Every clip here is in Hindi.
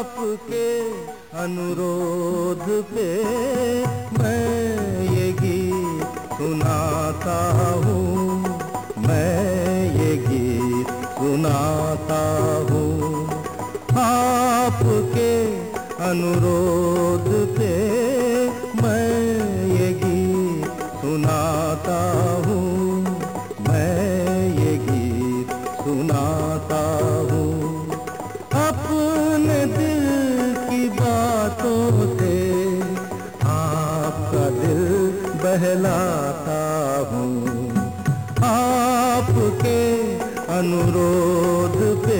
आपके अनुरोध पे मैं ये गीत सुनाता हूँ, मैं ये गीत सुनाता हूँ। आपके अनुरोध पे मैं ये गीत सुनाता हूँ, मैं ये गीत सुनाता हूँ। अपने दिल की बातों से आपका दिल बहलाता हूँ। आपके अनुरोध पे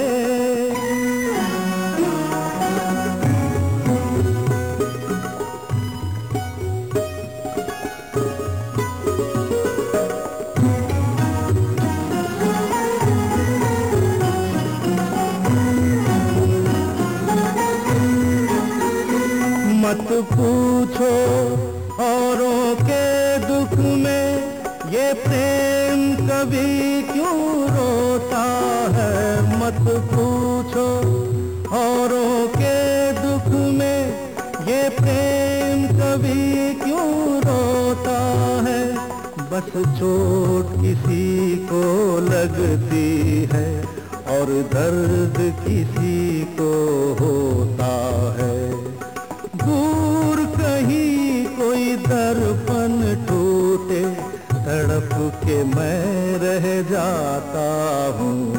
मत पूछो औरों के दुख में ये प्रेम कभी क्यों रोता है। मत पूछो औरों के दुख में ये प्रेम कभी क्यों रोता है। बस चोट किसी को लगती है और दर्द किसी को होता है। दूर कहीं कोई दर्पण टूटे तड़प के मैं रह जाता हूँ।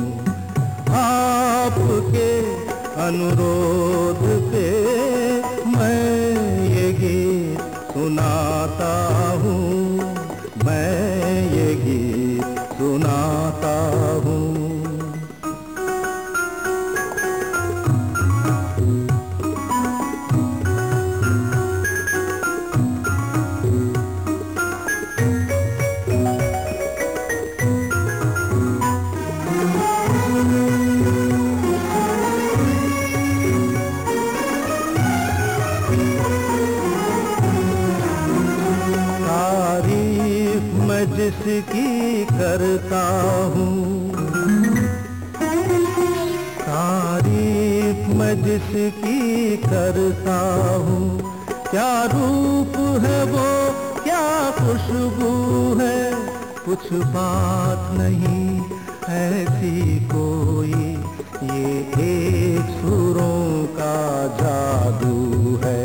आपके अनुरोध पे मैं ये गीत सुनाता हूँ, मैं ये गीत सुनाता हूँ। जिसकी करता हूँ तारीफ मैं जिसकी करता हूँ। क्या रूप है वो, क्या खुशबू है, कुछ बात नहीं ऐसी कोई। ये एक सुरों का जादू है।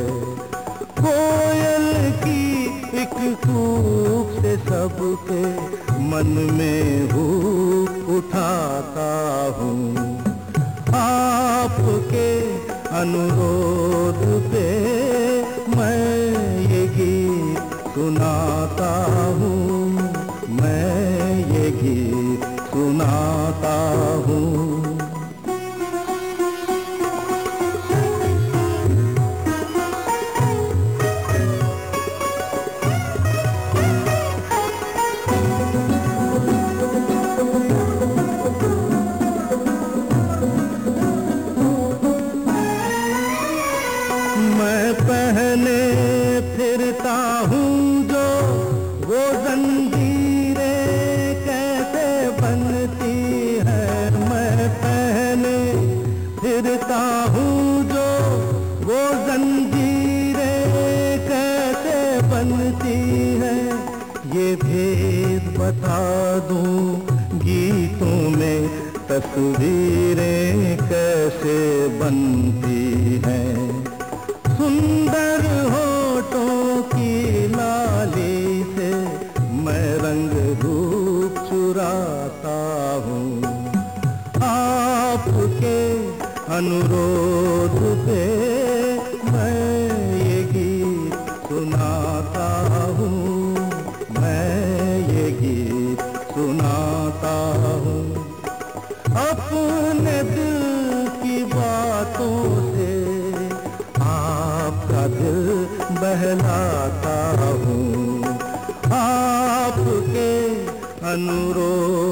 कोयल की एक कूक से सबके मन में हूक उठाता हूँ। आपके अनुरोध पे मैं ये गीत सुनाता हूँ, मैं ये गीत सुनाता हूँ। मैं पहले फिरता हूँ जो वो जंजीरें कैसे बनती है। मैं पहले फिरता हूँ जो वो जंजीरें कैसे बनती है। ये भेद बता दूँ गीतों में तस्वीरें कैसे बनती हैं। सुंदर होठों की लाली से मैं रंग रूप चुराता हूँ। आपके अनुरोध पे मैं ये गीत सुनाता हूँ, मैं ये गीत सुनाता हूँ। अपने दिल की बातों से आपका दिल बहलाता हूँ। आपके अनुरोध